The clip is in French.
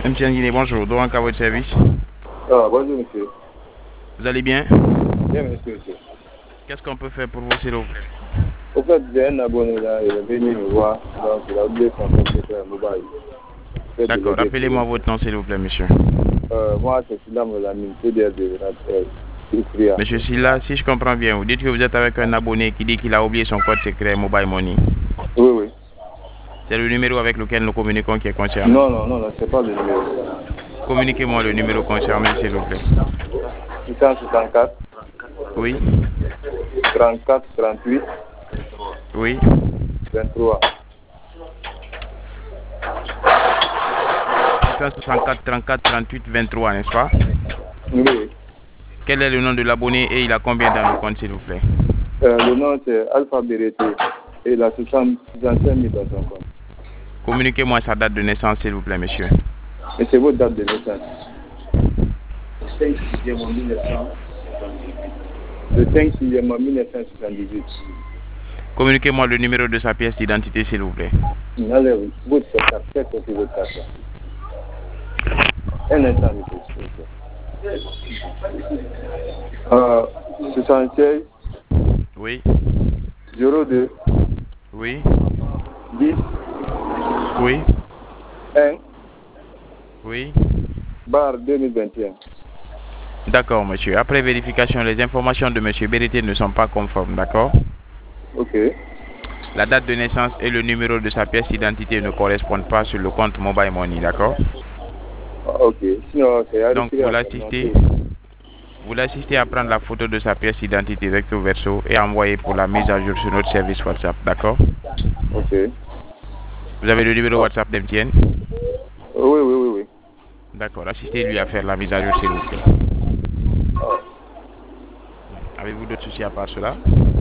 M. Nguiné, bonjour. Donc, à votre service. Ah, bonjour, monsieur. Vous allez bien? Bien, monsieur. Qu'est-ce qu'on peut faire pour vous, s'il vous plaît? Au fait, j'ai un abonné là, il est venu me voir, donc il a oublié son compte sur mobile. D'accord. Rappelez-moi votre nom, s'il vous plaît, monsieur. Moi, c'est Silla Molamine, CDR de la Monsieur Silla, si je comprends bien, vous dites que vous êtes avec un abonné qui dit qu'il a oublié son code secret Mobile Money. Oui, oui. C'est le numéro avec lequel nous communiquons qui est concerné. Non, c'est pas le numéro. Communiquez-moi le numéro concerné, s'il vous plaît. 664 Oui. 34 38 Oui. 23. 664 34 38 23, n'est-ce pas? Oui, oui. Quel est le nom de l'abonné et il a combien dans le compte, s'il vous plaît? Le nom c'est Alpha Bérété et il a 65 000 dans son compte. Communiquez-moi sa date de naissance, s'il vous plaît, monsieur. Et c'est votre date de naissance? 5/6/1978. Communiquez-moi le numéro de sa pièce d'identité, s'il vous plaît. Allez, votre carte, c'est votre carte. Un instant, monsieur. 76 Oui. 02 Oui. 10 Oui. 1 Oui. barre 2021. D'accord, monsieur. Après vérification, les informations de monsieur Bérété ne sont pas conformes, d'accord? Ok. La date de naissance et le numéro de sa pièce d'identité ne correspondent pas sur le compte Mobile Money, d'accord? Ok. Sinon, c'est Donc, vous l'assistez à prendre la photo de sa pièce d'identité recto verso et à envoyer pour la mise à jour sur notre service WhatsApp, d'accord? Ok. Vous avez le numéro WhatsApp d'Emtienne? Oui. D'accord. Assistez-lui à faire la mise à jour, s'il vous plaît. Avez-vous d'autres soucis à part cela?